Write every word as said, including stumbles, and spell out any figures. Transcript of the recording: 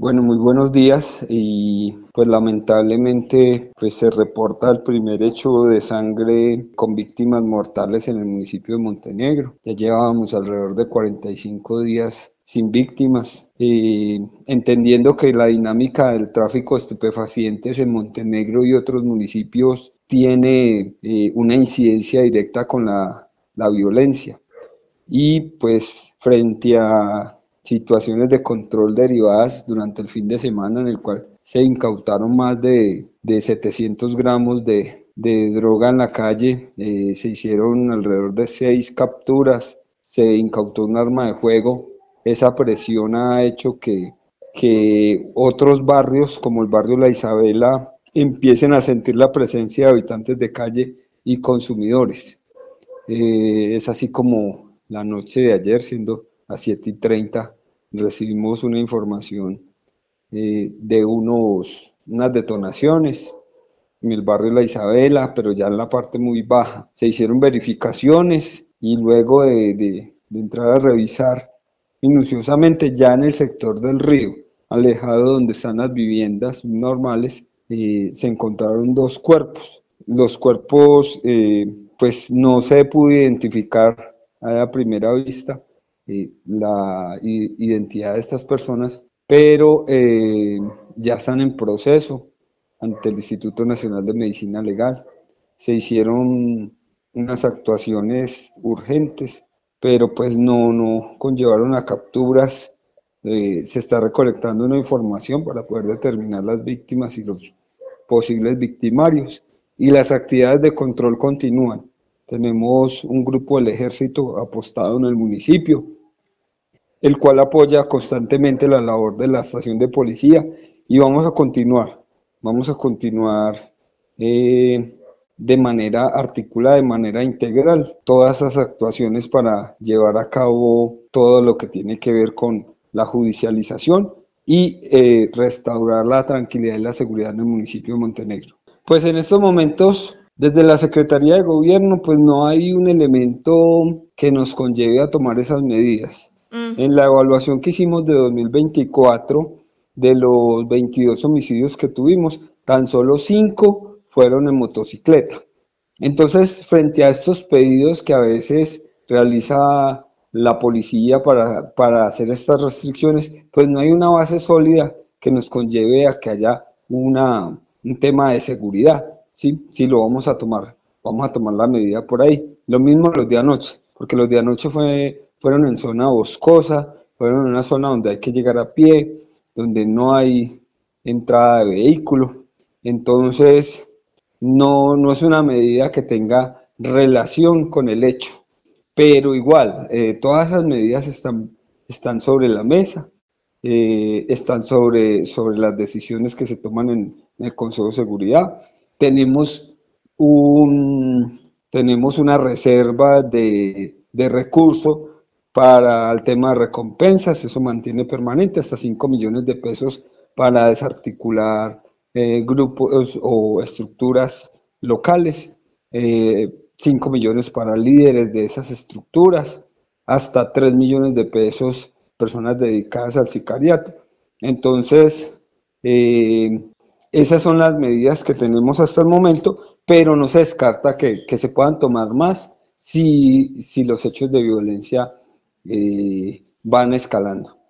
Bueno, muy buenos días y pues lamentablemente pues se reporta el primer hecho de sangre con víctimas mortales en el municipio de Montenegro. Ya llevábamos alrededor de cuarenta y cinco días sin víctimas, eh, entendiendo que la dinámica del tráfico de estupefacientes en Montenegro y otros municipios tiene eh, una incidencia directa con la, la violencia. Y pues frente a situaciones de control derivadas durante el fin de semana en el cual se incautaron más de, de setecientos gramos de, de droga en la calle, eh, se hicieron alrededor de seis capturas, se incautó un arma de fuego. Esa presión ha hecho que, que otros barrios como el barrio La Isabela empiecen a sentir la presencia de habitantes de calle y consumidores. Eh, es así como la noche de ayer, siendo las siete y treinta, recibimos una información eh, de unos, unas detonaciones en el barrio La Isabela, pero ya en la parte muy baja. Se hicieron verificaciones y luego de, de, de entrar a revisar minuciosamente ya en el sector del río, alejado donde están las viviendas normales, eh, se encontraron dos cuerpos. Los cuerpos eh, pues no se pudo identificar a la primera vista eh, la identidad de estas personas, pero eh, ya están en proceso ante el Instituto Nacional de Medicina Legal. Se hicieron unas actuaciones urgentes, pero pues no, no conllevaron a capturas. Eh, se está recolectando una información para poder determinar las víctimas y los posibles victimarios. Y las actividades de control continúan. Tenemos un grupo del ejército apostado en el municipio, el cual apoya constantemente la labor de la estación de policía, y vamos a continuar, vamos a continuar eh, de manera articulada, de manera integral, todas esas actuaciones para llevar a cabo todo lo que tiene que ver con la judicialización y eh, restaurar la tranquilidad y la seguridad en el municipio de Montenegro. Pues en estos momentos, desde la Secretaría de Gobierno, pues no hay un elemento que nos conlleve a tomar esas medidas. Mm. En la evaluación que hicimos de dos mil veinticuatro, de los veintidós homicidios que tuvimos, tan solo cinco fueron en motocicleta. Entonces, frente a estos pedidos que a veces realiza la policía para, para hacer estas restricciones, pues no hay una base sólida que nos conlleve a que haya una, un tema de seguridad, ¿sí? Sí lo vamos a tomar, vamos a tomar la medida por ahí. Lo mismo los de anoche, porque los de anoche fue, fueron en zona boscosa, fueron en una zona donde hay que llegar a pie, donde no hay entrada de vehículo. Entonces, no, no es una medida que tenga relación con el hecho, pero igual, eh, todas esas medidas están, están sobre la mesa, eh, están sobre, sobre las decisiones que se toman en, en el Consejo de Seguridad. Tenemos, un, tenemos una reserva de, de recursos para el tema de recompensas, eso mantiene permanente hasta cinco millones de pesos para desarticular eh, grupos o estructuras locales, eh, cinco millones para líderes de esas estructuras, hasta tres millones de pesos personas dedicadas al sicariato. Entonces, eh, esas son las medidas que tenemos hasta el momento, pero no se descarta que, que se puedan tomar más si, si los hechos de violencia eh, van escalando.